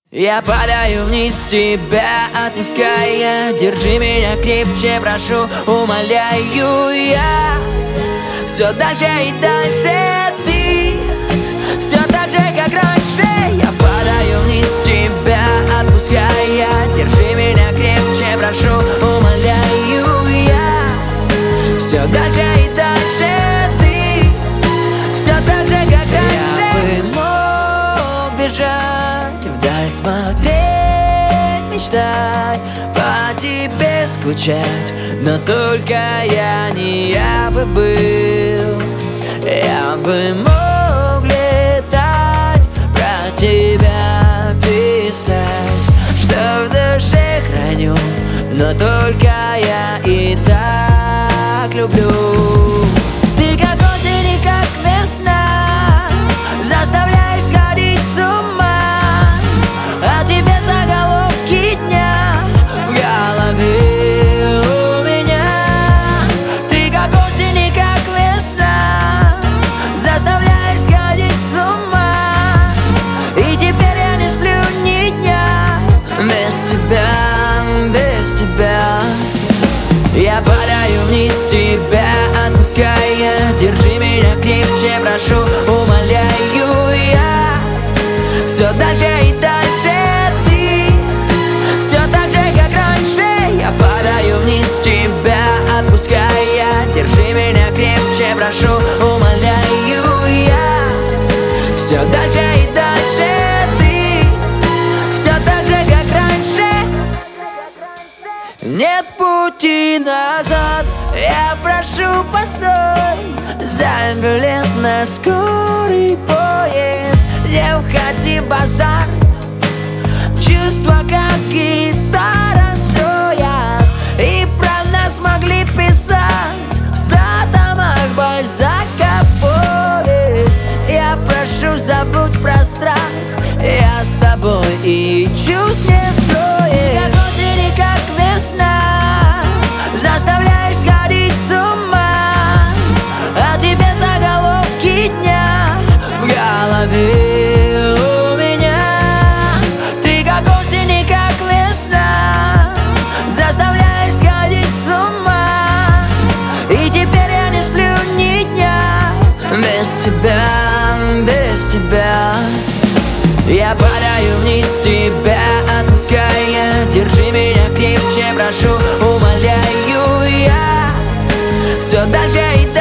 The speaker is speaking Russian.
Я падаю вниз, тебя отпуская. Держи меня крепче, прошу, умоляю я. Все дальше и дальше ты, все так же, как раньше. Я падаю вниз, тебя отпуская. Держи меня крепче, прошу, умоляю я. Все дальше и дальше ты, все так же, как раньше. Я бы мог бежать вдаль, смотреть, мечтать, по тебе скучать, но только я не я бы был. Я бы мог летать, про тебя писать, что в душе храню, но только я и так люблю. Ты как осень и как весна, заставляешь сходить с ума, а тебе заголовки дня в голове у меня. Ты как осень и как весна, заставляешь сходить с ума, и теперь я не сплю ни дня без тебя, без тебя. Я падаю вниз, тебя отпуская. Держи меня крепче, прошу, умоляю я. Все дальше и дальше ты, все так же, как раньше. Я падаю вниз, тебя отпуская. Держи меня крепче, прошу, умоляю я. Все дальше и дальше ты, все так же, как раньше. Нет пути назад, я прошу, постой. Сдай билет на скорый поезд, не уходи в азарт. Чувства, как гитара, строят, и про нас могли писать в 100 томах Бальзака повесть. Я прошу, забудь про страх, я с тобой и чувств не строишь. Как осень и как весна, заставляешь сходить с ума, а тебе заголовки дня в голове у меня. Ты как осень и как весна, заставляешь сходить с ума, и теперь я не сплю ни дня без тебя, без тебя. Я падаю вниз, тебя отпуская. Держи меня крепче, прошу, умоляю я. Все дальше и дальше